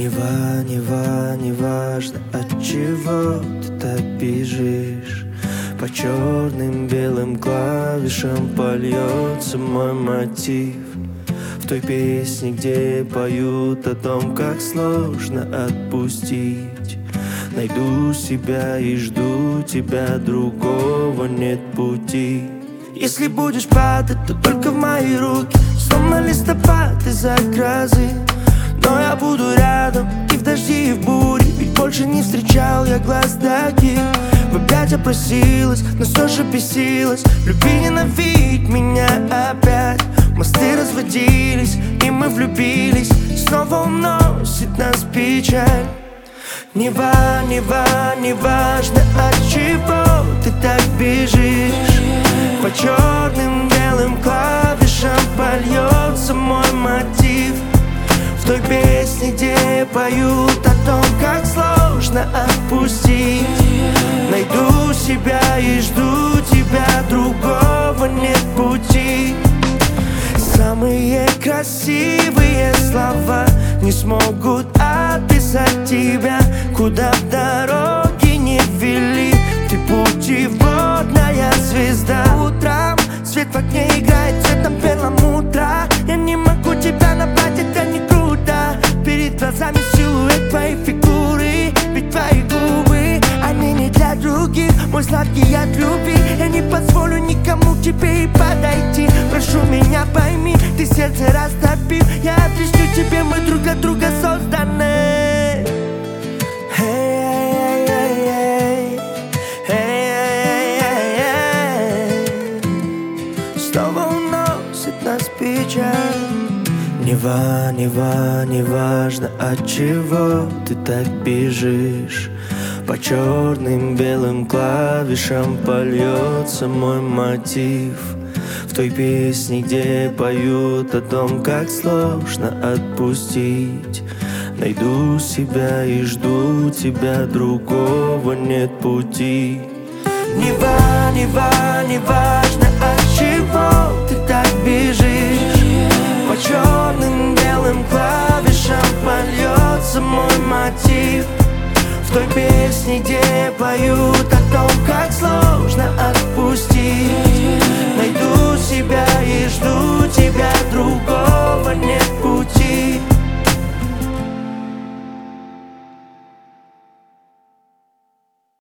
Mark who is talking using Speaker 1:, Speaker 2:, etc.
Speaker 1: Не важно, от чего ты так бежишь. По черным белым клавишам польется мой мотив. В той песне, где поют о том, как сложно отпустить. Найду себя и жду тебя, другого нет пути. Если будешь падать, то только в мои руки, словно листопад из-за грозы. Но я буду рядом и в дожди, и в буре, ведь больше не встречал я глаз таких. В объятия просилась, но все же бесилась. Люби, ненавидь меня опять. Мосты разводились, и мы влюбились. Снова уносит нас печаль. Не важно, от чего ты так бежишь. По черным белым клавишам польется мой мотив. В той песне, где поют о том, как сложно отпустить. Найду себя и жду тебя, другого нет пути. Самые красивые слова не смогут описать тебя. Куда б дороги не вели, ты путеводная звезда. Утром свет в окне играет цветом перламутра. Я не могу тебя набрать, это не круто. Перед глазами силуэт твоей фигуры, ведь твои губы, они не для других. Мой сладкий яд любви, я не позволю никому к тебе и подойти. Прошу меня пойми, ты сердце растопил. Я объясню тебе, мы друг для друга созданы. Снова уносит нас печаль. Не важно, от чего ты так бежишь. По черным белым клавишам польется мой мотив. В той песне, где поют о том, как сложно отпустить. Найду себя и жду тебя, другого нет пути. Не важно, от чего ты так бежишь. По черным белым клавишам польется мой мотив. В той песне, где поют о том, как сложно отпустить. Найду себя и жду